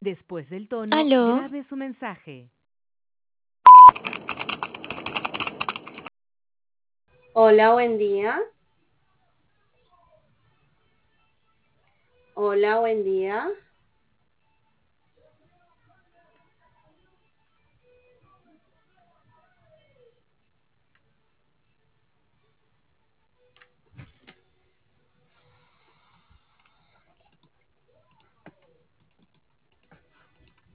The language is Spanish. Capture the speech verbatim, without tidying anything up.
Después del tono, Aló, grabe su mensaje. Hola, buen día. Hola, buen día.